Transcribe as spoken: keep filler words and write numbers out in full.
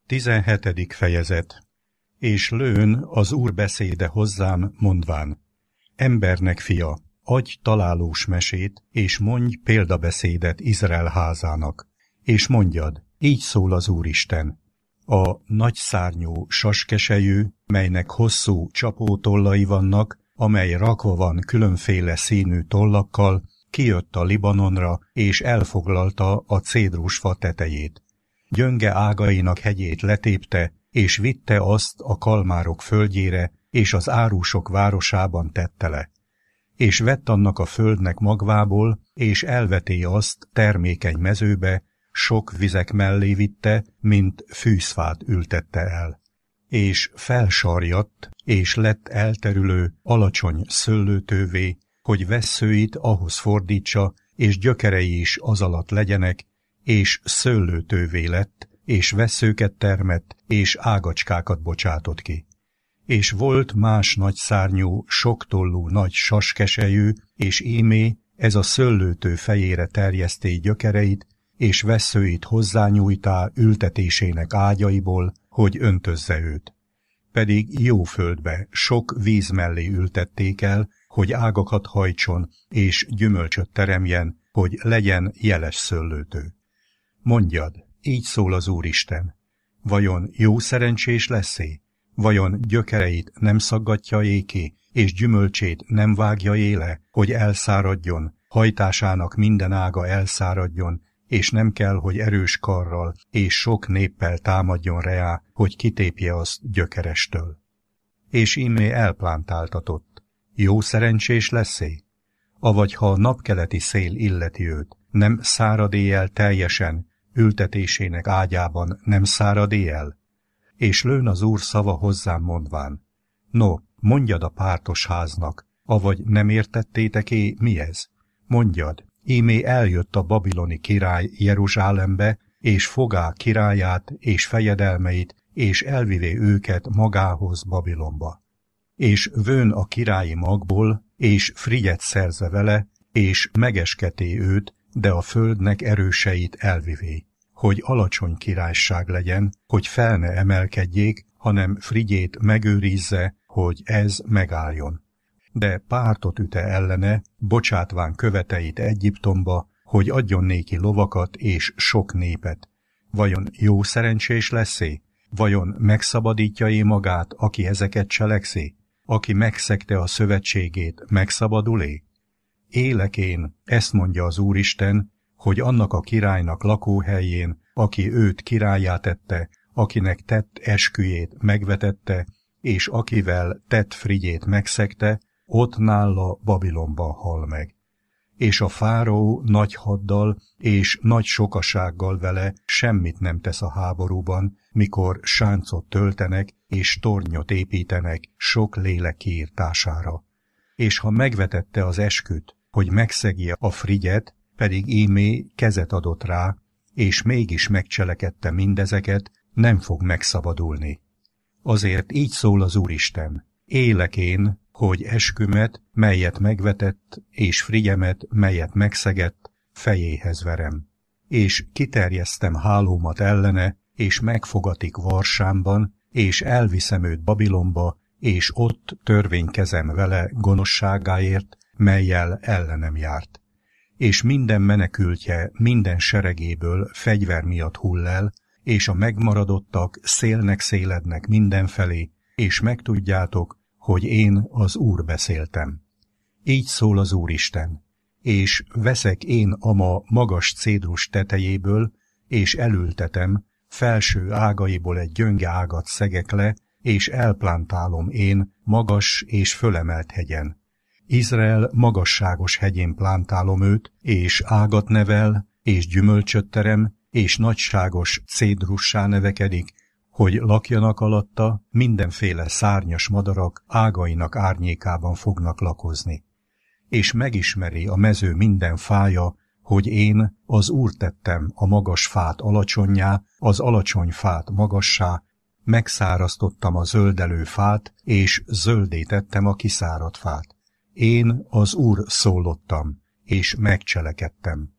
Tizenhetedik fejezet. És lőn az Úr beszéde hozzám, mondván: Embernek fia, adj találós mesét, és mondj példabeszédet Izrael házának, és mondjad, így szól az Úristen. A nagy szárnyú saskeselyű, melynek hosszú csapótollai vannak, amely rakva van különféle színű tollakkal, kijött a Libanonra, és elfoglalta a cédrusfa tetejét. Gyönge ágainak hegyét letépte, és vitte azt a kalmárok földjére, és az árusok városában tette le. És vett annak a földnek magvából, és elveté azt termékeny mezőbe, sok vizek mellé vitte, mint fűzfát ültette el. És felsarjadt, és lett elterülő, alacsony szőlőtővé, hogy vesszőit ahhoz fordítsa, és gyökerei is az alatt legyenek, és szőlőtővé lett, és vesszőket termett, és ágacskákat bocsátott ki. És volt más nagyszárnyú, soktollú nagy saskeselyű, és ímé ez a szőlőtő fejére terjeszté gyökereit, és vesszőit hozzányújtá ültetésének ágyaiból, hogy öntözze őt. Pedig jó földbe, sok víz mellé ültették el, hogy ágakat hajtson, és gyümölcsöt teremjen, hogy legyen jeles szőlőtő. Mondjad, így szól az Úristen, vajon jó szerencsés lesz-é? Vajon gyökereit nem szaggatja éki, és gyümölcsét nem vágja éle, hogy elszáradjon, hajtásának minden ága elszáradjon, és nem kell, hogy erős karral és sok néppel támadjon reá, hogy kitépje azt gyökerestől. És ímé elplántáltatott. Jó szerencsés lesz-é? Avagy ha a napkeleti szél illeti őt, nem szárad éjjel teljesen, ültetésének ágyában nem szárad éjjel? És lőn az Úr szava hozzám mondván: No, mondjad a pártos háznak, avagy nem értettétek-é, mi ez? Mondjad, ímé eljött a babiloni király Jeruzsálembe, és fogá királyát és fejedelmeit, és elvivé őket magához Babilonba. És vőn a királyi magból, és frigyet szerze vele, és megesketé őt, de a földnek erőseit elvivé, hogy alacsony királyság legyen, hogy fel ne emelkedjék, hanem frigyét megőrizze, hogy ez megálljon. De pártot üte ellene, bocsátván követeit Egyiptomba, hogy adjon néki lovakat és sok népet. Vajon jó szerencsés lesz-é? Vajon megszabadítja-é magát, aki ezeket cselekszi? Aki megszegte a szövetségét, megszabadul-é? Élek én, ezt mondja az Úristen, hogy annak a királynak lakóhelyén, aki őt királlyá tette, akinek tett esküjét megvetette, és akivel tett frigyét megszegte, ott nála Babilonban hal meg. És a fáraó nagy haddal és nagy sokasággal vele semmit nem tesz a háborúban, mikor sáncot töltenek és tornyot építenek sok lélek kiirtására. És ha megvetette az esküt, hogy megszegje a frigyet, pedig ímé kezet adott rá, és mégis megcselekedte mindezeket, nem fog megszabadulni. Azért így szól az Úristen: Élek én, hogy eskümet, melyet megvetett, és frigyemet, melyet megszegett, fejéhez verem. És kiterjesztem hálómat ellene, és megfogatik Varsámban, és elviszem őt Babilonba, és ott törvénykezem vele gonoszságáért, mellyel ellenem járt. És minden menekültje minden seregéből fegyver miatt hull el, és a megmaradottak szélnek szélednek mindenfelé, és megtudjátok, hogy én az Úr beszéltem. Így szól az Úristen, és veszek én a ma magas cédrus tetejéből, és elültetem, felső ágaiból egy gyönge ágat szegek le, és elplántálom én magas és fölemelt hegyen. Izrael magasságos hegyén plántálom őt, és ágat nevel, és gyümölcsöt terem, és nagyságos cédrussá nevekedik, hogy lakjanak alatta, mindenféle szárnyas madarak ágainak árnyékában fognak lakozni. És megismeri a mező minden fája, hogy én az Úr tettem a magas fát alacsonnyá, az alacsony fát magassá, megszárasztottam a zöldelő fát, és zöldé tettem a kiszáradt fát. Én az Úr szólottam, és megcselekedtem.